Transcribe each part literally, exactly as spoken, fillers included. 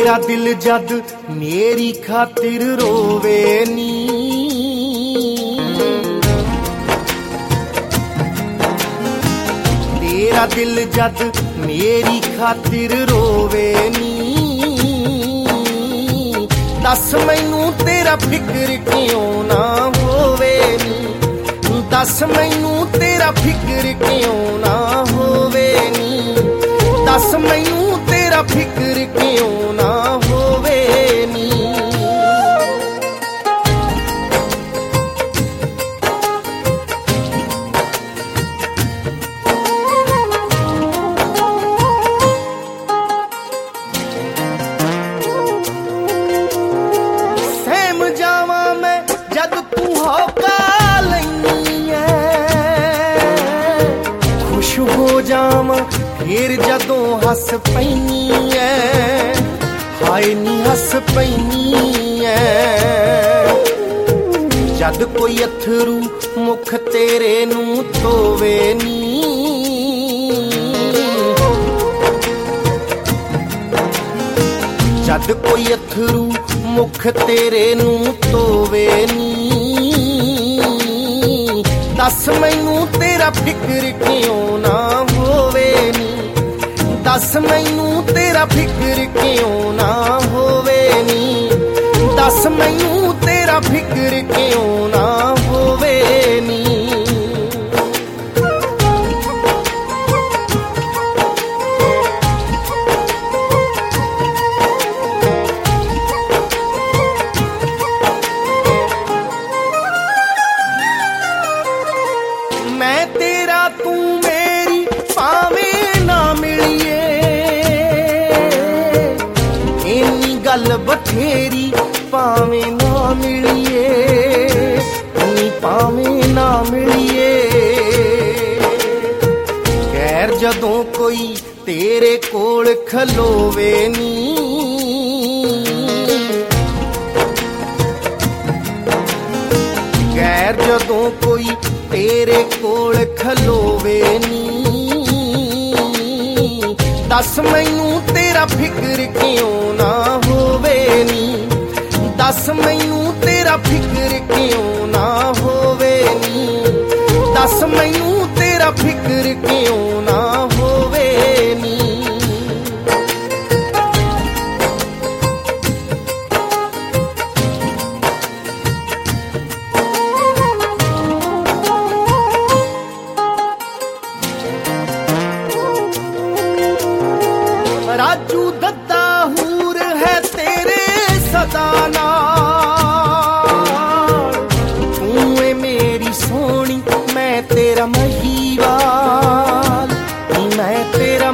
तेरा दिल जद मेरी खातिर रोवे नी, तेरा दिल जद मेरी खातिर रोवे नी, दस मैनू तेरा फिक्र क्यों ना होवे नी, दस मैनू तेरा फिक्र क्यों ना होवे नी, दस मैनू तेरा फिक्र क्यों ना होवे नी। सहम जावा मैं जद तू होका लैनी है, खुश हो जावा फिर जदों हस पैनी है, हाय नी हस पैनी है। जद कोई अथरू मुख तेरे नू धोवे नी, जद कोई अथरू मुख तेरे नू धोवे नी, दस मैनू तेरा फिक्र क्यों ना होवे नी, दस मैनू तेरा फिक्र क्यों ना होवे नी, दस मैनू तेरा फिक्र क्यों ना होवे नी। मैं तेरा तू मेरी पावे ना मिलिए, इन्नी गल बथेरी पावे ना मिलिए, इन्नी पावे ना मिलिए। गैर जदों कोई तेरे कोल खलोवे नी, गैर जदों कोई तेरे कोल खलोवे नी, दस मैनू तेरा फिक्र क्यों ना होवे नी, दस मैनू तेरा फिक्र क्यों ना होवे नी, दस मैनू तेरा फिक्र क्यों ना होवे नी। राजू दद्दा हूर है तेरे सदा नाल, तू है मेरी सोनी मैं तेरा महीवाल, मैं तेरा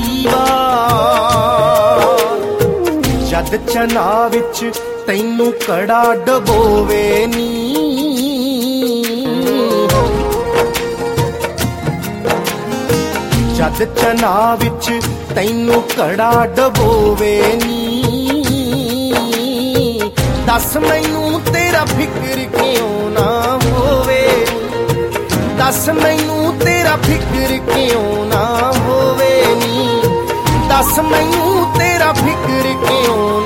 महीवाल। जद चना विच तैनू कड़ा डबोवे नी, जद चना विच तैनू कड़ा डबोवे नी, दस मैनू तेरा फिक्र क्यों ना होवे, दस मैनू तेरा फिक्र क्यों ना होवे नी, दस मैनू तेरा फिक्र क्यों